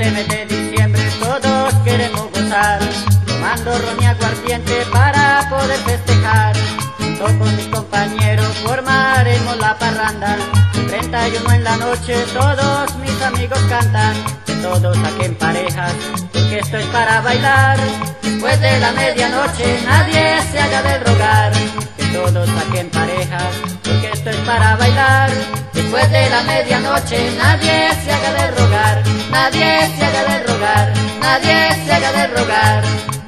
del mes de diciembre todos queremos gozar, tomando ron y aguardiente para poder festejar. Junto con mis compañeros formaremos la parranda. El 31 en la noche todos mis amigos cantan, que todos saquen parejas, porque esto es para bailar. Después de la medianoche nadie se haga del rogar, que todos saquen parejas, porque esto es para bailar. Después de la medianoche nadie se haga del rogar, nadie se haga del rogar, nadie se haga del rogar.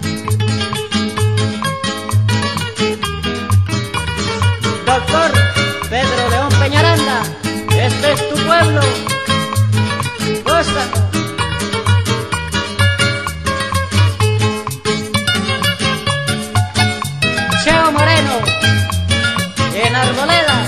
Doctor Pedro León Peñaranda, este es tu pueblo, gózalo. Cheo Moreno, en Arboledas.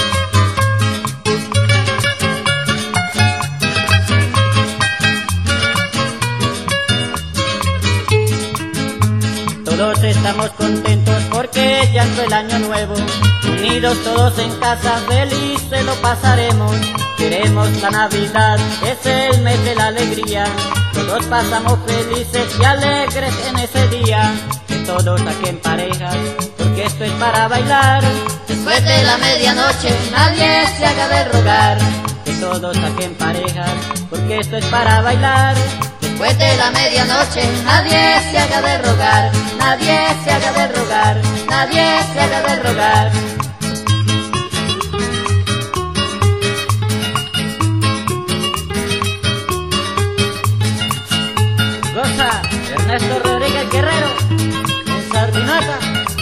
Todos estamos contentos porque ya entró el año nuevo. Unidos todos en casa, felices lo pasaremos. Queremos la Navidad, es el mes de la alegría. Todos pasamos felices y alegres en ese día. Que todos saquen parejas, porque esto es para bailar. Después de la medianoche nadie se haga de rogar, que todos saquen parejas, porque esto es para bailar. Después de la medianoche nadie se haga de rogar, nadie se haga de rogar, nadie se haga de rogar. Goza Ernesto Rodríguez Guerrero, en Sardinata.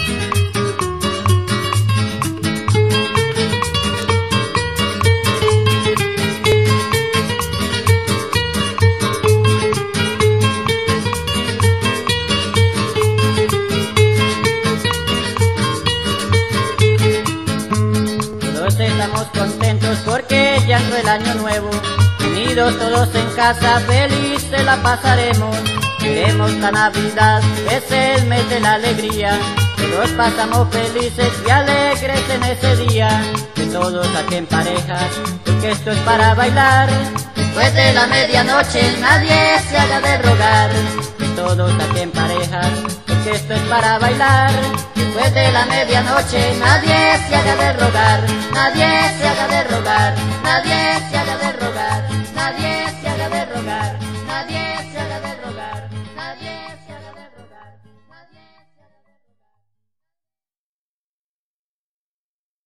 Estamos contentos porque ya entró el año nuevo. Unidos todos en casa, felices la pasaremos. Queremos la Navidad, es el mes de la alegría. Todos pasamos felices y alegres en ese día. Que todos saquen parejas, porque esto es para bailar. Después de la medianoche nadie se haga de rogar, que todos saquen parejas, porque esto es para bailar. Después de la medianoche nadie se haga de rogar, nadie se haga de rogar, nadie se